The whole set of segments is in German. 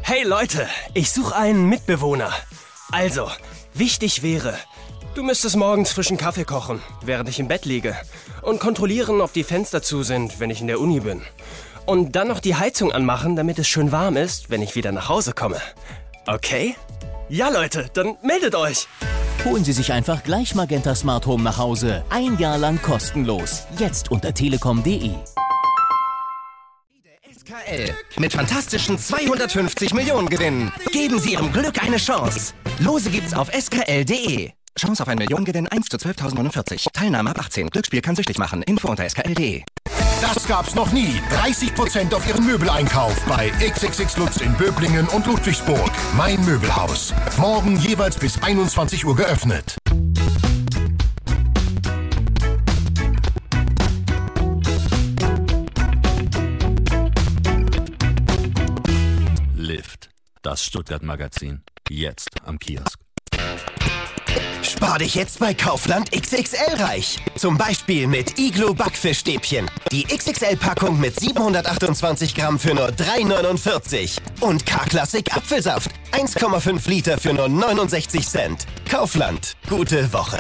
Hey Leute, ich suche einen Mitbewohner. Also, wichtig wäre, du müsstest morgens frischen Kaffee kochen, während ich im Bett liege. Und kontrollieren, ob die Fenster zu sind, wenn ich in der Uni bin. Und dann noch die Heizung anmachen, damit es schön warm ist, wenn ich wieder nach Hause komme. Okay? Ja Leute, dann meldet euch. Holen Sie sich einfach gleich Magenta Smart Home nach Hause. 1 Jahr lang kostenlos. Jetzt unter telekom.de. SKL mit fantastischen 250 Millionen Gewinnen. Geben Sie Ihrem Glück eine Chance. Lose gibt's auf skl.de. Chance auf ein Millionengewinn 1 zu 12.049. Teilnahme ab 18. Glücksspiel kann süchtig machen. Info unter skl.de. Das gab's noch nie. 30% auf Ihren Möbeleinkauf bei XXX Lutz in Böblingen und Ludwigsburg. Mein Möbelhaus. Morgen jeweils bis 21 Uhr geöffnet. Lift, das Stuttgart-Magazin. Jetzt am Kiosk. Spar dich jetzt bei Kaufland XXL reich. Zum Beispiel mit Iglo Backfischstäbchen. Die XXL-Packung mit 728 Gramm für nur 3,49. Und K-Klassik Apfelsaft. 1,5 Liter für nur 69 Cent. Kaufland. Gute Woche.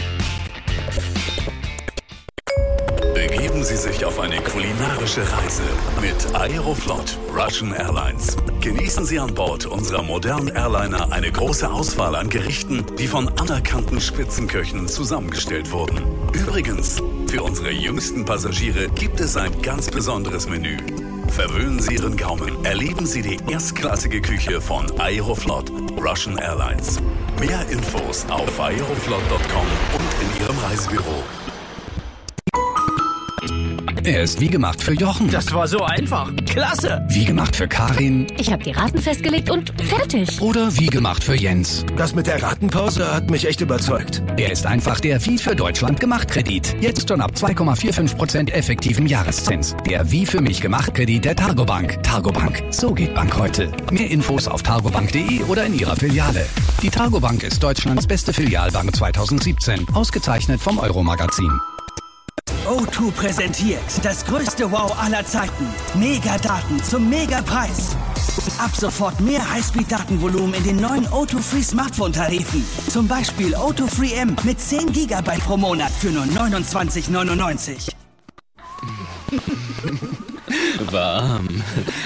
Begeben Sie sich auf eine kulinarische Reise mit Aeroflot Russian Airlines. Genießen Sie an Bord unserer modernen Airliner eine große Auswahl an Gerichten, die von anerkannten Spitzenköchen zusammengestellt wurden. Übrigens, für unsere jüngsten Passagiere gibt es ein ganz besonderes Menü. Verwöhnen Sie Ihren Gaumen. Erleben Sie die erstklassige Küche von Aeroflot Russian Airlines. Mehr Infos auf aeroflot.com und in Ihrem Reisebüro. Er ist wie gemacht für Jochen. Das war so einfach. Klasse. Wie gemacht für Karin. Ich habe die Raten festgelegt und fertig. Oder wie gemacht für Jens. Das mit der Ratenpause hat mich echt überzeugt. Er ist einfach der Wie für Deutschland gemacht Kredit. Jetzt schon ab 2,45% effektivem Jahreszins. Der Wie für mich gemacht Kredit der Targobank. Targobank. So geht Bank heute. Mehr Infos auf targobank.de oder in Ihrer Filiale. Die Targobank ist Deutschlands beste Filialbank 2017. Ausgezeichnet vom Euro-Magazin. O2 präsentiert das größte Wow aller Zeiten. Mega-Daten zum Mega-Preis. Ab sofort mehr Highspeed-Datenvolumen in den neuen O2 Free Smartphone-Tarifen. Zum Beispiel O2 Free M mit 10 GB pro Monat für nur 29,99. Warm.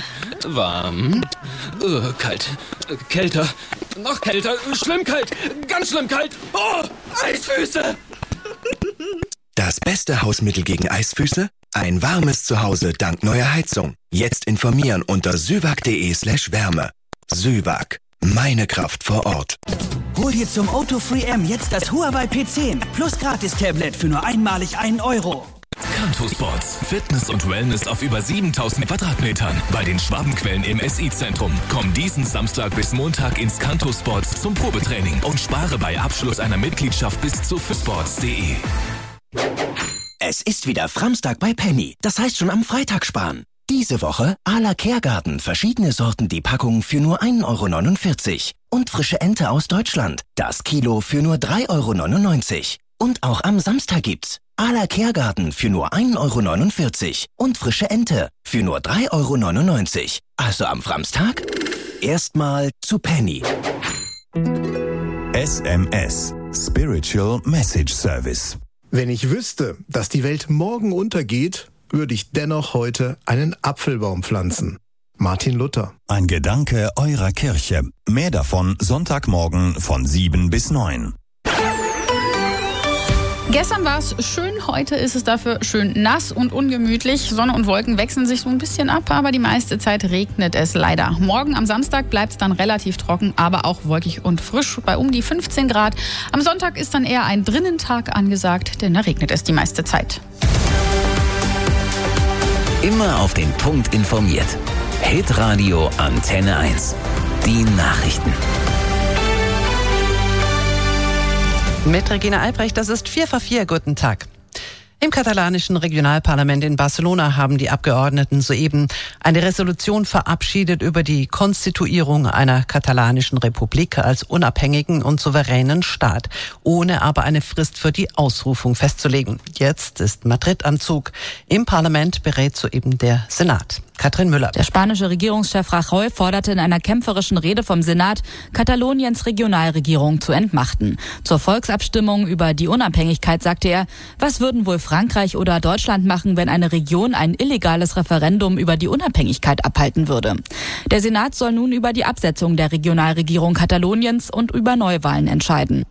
Kalt. Kälter. Noch kälter. Schlimm kalt. Ganz schlimm kalt. Oh, Eisfüße. Das beste Hausmittel gegen Eisfüße? Ein warmes Zuhause dank neuer Heizung. Jetzt informieren unter süwag.de/Wärme. Süwag. Meine Kraft vor Ort. Hol dir zum O2 Free M jetzt das Huawei P10 plus Gratis-Tablet für nur einmalig 1 Euro. Kanto Sports. Fitness und Wellness auf über 7000 Quadratmetern bei den Schwabenquellen im SI-Zentrum. Komm diesen Samstag bis Montag ins Kanto Sports zum Probetraining und spare bei Abschluss einer Mitgliedschaft bis zu fitsports.de. Es ist wieder Framstag bei Penny. Das heißt schon am Freitag sparen. Diese Woche Ala Kehrgarten. Verschiedene Sorten die Packung für nur 1,49 Euro. Und frische Ente aus Deutschland. Das Kilo für nur 3,99 Euro. Und auch am Samstag gibt's Ala Kehrgarten für nur 1,49 Euro. Und frische Ente für nur 3,99 Euro. Also am Framstag erstmal zu Penny. SMS. Spiritual Message Service. Wenn ich wüsste, dass die Welt morgen untergeht, würde ich dennoch heute einen Apfelbaum pflanzen. Martin Luther. Ein Gedanke eurer Kirche. Mehr davon Sonntagmorgen von 7 bis 9. Gestern war es schön, heute ist es dafür schön nass und ungemütlich. Sonne und Wolken wechseln sich so ein bisschen ab, aber die meiste Zeit regnet es leider. Morgen am Samstag bleibt es dann relativ trocken, aber auch wolkig und frisch bei um die 15 Grad. Am Sonntag ist dann eher ein Drinnentag angesagt, denn da regnet es die meiste Zeit. Immer auf den Punkt informiert. Hitradio Antenne 1. Die Nachrichten. Mit Regina Albrecht, das ist 4 vor 4. Guten Tag. Im katalanischen Regionalparlament in Barcelona haben die Abgeordneten soeben eine Resolution verabschiedet über die Konstituierung einer katalanischen Republik als unabhängigen und souveränen Staat, ohne aber eine Frist für die Ausrufung festzulegen. Jetzt ist Madrid am Zug. Im Parlament berät soeben der Senat. Katrin Müller. Der spanische Regierungschef Rajoy forderte in einer kämpferischen Rede vom Senat, Kataloniens Regionalregierung zu entmachten. Zur Volksabstimmung über die Unabhängigkeit sagte er, was würden wohl Frankreich oder Deutschland machen, wenn eine Region ein illegales Referendum über die Unabhängigkeit abhalten würde. Der Senat soll nun über die Absetzung der Regionalregierung Kataloniens und über Neuwahlen entscheiden.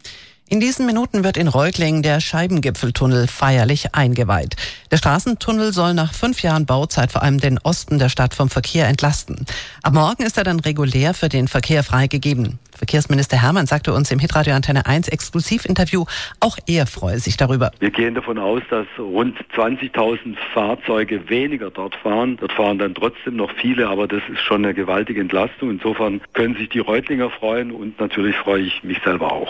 In diesen Minuten wird in Reutlingen der Scheibengipfeltunnel feierlich eingeweiht. Der Straßentunnel soll nach 5 Jahren Bauzeit vor allem den Osten der Stadt vom Verkehr entlasten. Ab morgen ist er dann regulär für den Verkehr freigegeben. Verkehrsminister Hermann sagte uns im Hitradio Antenne 1 Exklusivinterview, auch er freue sich darüber. Wir gehen davon aus, dass rund 20.000 Fahrzeuge weniger dort fahren. Dort fahren dann trotzdem noch viele, aber das ist schon eine gewaltige Entlastung. Insofern können sich die Reutlinger freuen und natürlich freue ich mich selber auch.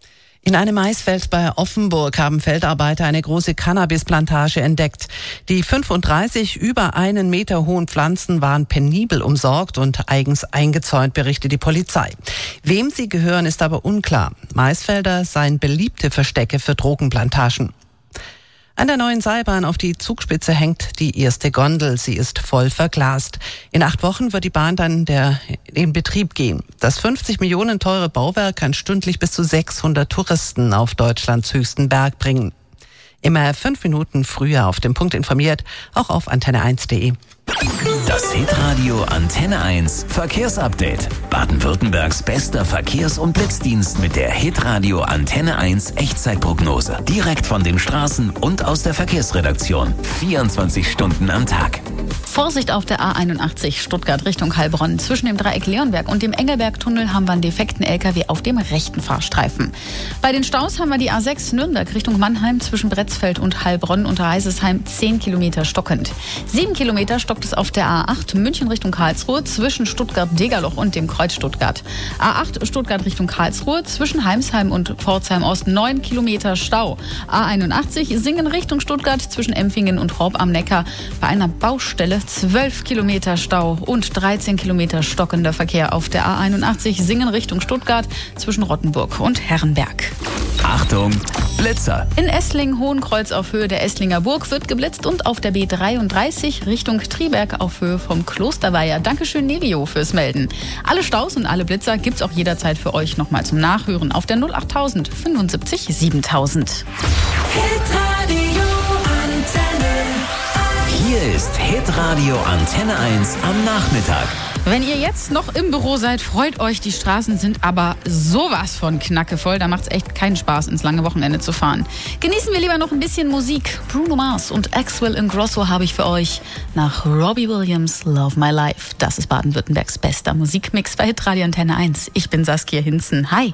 In einem Maisfeld bei Offenburg haben Feldarbeiter eine große Cannabisplantage entdeckt. Die 35 über 1 Meter hohen Pflanzen waren penibel umsorgt und eigens eingezäunt, berichtet die Polizei. Wem sie gehören, ist aber unklar. Maisfelder seien beliebte Verstecke für Drogenplantagen. An der neuen Seilbahn auf die Zugspitze hängt die erste Gondel. Sie ist voll verglast. In 8 Wochen wird die Bahn dann in Betrieb gehen. Das 50 Millionen teure Bauwerk kann stündlich bis zu 600 Touristen auf Deutschlands höchsten Berg bringen. Immer 5 Minuten früher auf den Punkt informiert, auch auf antenne1.de. Das Hitradio Antenne 1 Verkehrsupdate. Baden-Württembergs bester Verkehrs- und Blitzdienst mit der Hitradio Antenne 1 Echtzeitprognose. Direkt von den Straßen und aus der Verkehrsredaktion. 24 Stunden am Tag. Vorsicht auf der A81 Stuttgart Richtung Heilbronn. Zwischen dem Dreieck Leonberg und dem Engelberg-Tunnel haben wir einen defekten LKW auf dem rechten Fahrstreifen. Bei den Staus haben wir die A6 Nürnberg Richtung Mannheim zwischen Bretzfeld und Heilbronn und Reisesheim 10 Kilometer stockend. 7 Kilometer stockt es auf der A8 München Richtung Karlsruhe zwischen Stuttgart-Degerloch und dem Kreuz Stuttgart. A8 Stuttgart Richtung Karlsruhe zwischen Heimsheim und Pforzheim Ost 9 Kilometer Stau. A81 Singen Richtung Stuttgart zwischen Empfingen und Horb am Neckar bei einer Baustelle 12 Kilometer Stau und 13 Kilometer stockender Verkehr auf der A81 Singen Richtung Stuttgart zwischen Rottenburg und Herrenberg. Achtung, Blitzer! In Esslingen-Hohenkreuz auf Höhe der Esslinger Burg wird geblitzt und auf der B33 Richtung Triberg auf Höhe vom Klosterweiher. Dankeschön, Nevio, fürs Melden. Alle Staus und alle Blitzer gibt's auch jederzeit für euch nochmal zum Nachhören auf der 08000 75 7000. Hier ist Hitradio Antenne 1 am Nachmittag. Wenn ihr jetzt noch im Büro seid, freut euch, die Straßen sind aber sowas von knackevoll. Da macht's echt keinen Spaß, ins lange Wochenende zu fahren. Genießen wir lieber noch ein bisschen Musik. Bruno Mars und Axel Ingrosso habe ich für euch nach Robbie Williams, Love My Life. Das ist Baden-Württembergs bester Musikmix bei Hitradio Antenne 1. Ich bin Saskia Hinzen. Hi.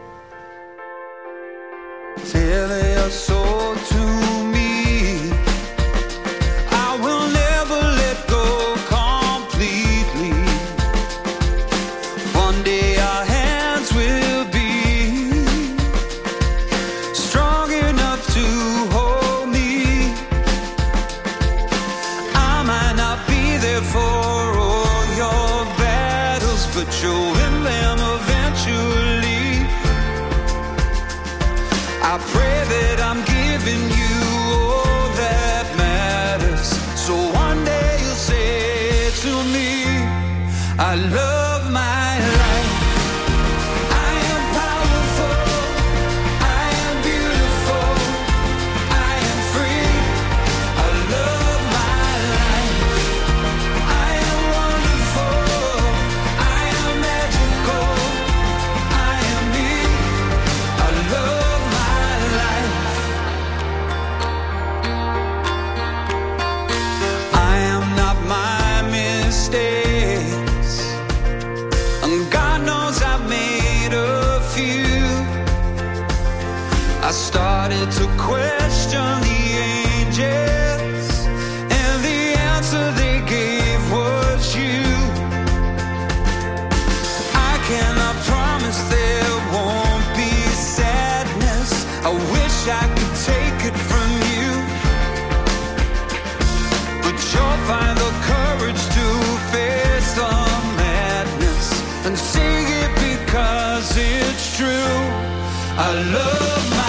I pray that I'm giving you all that matters. So one day you'll say to me, I love my life. I am powerful. I am beautiful. I am free. I love my life. I am wonderful. I am magical. I am me. I love mistakes. and say it because it's true. I love my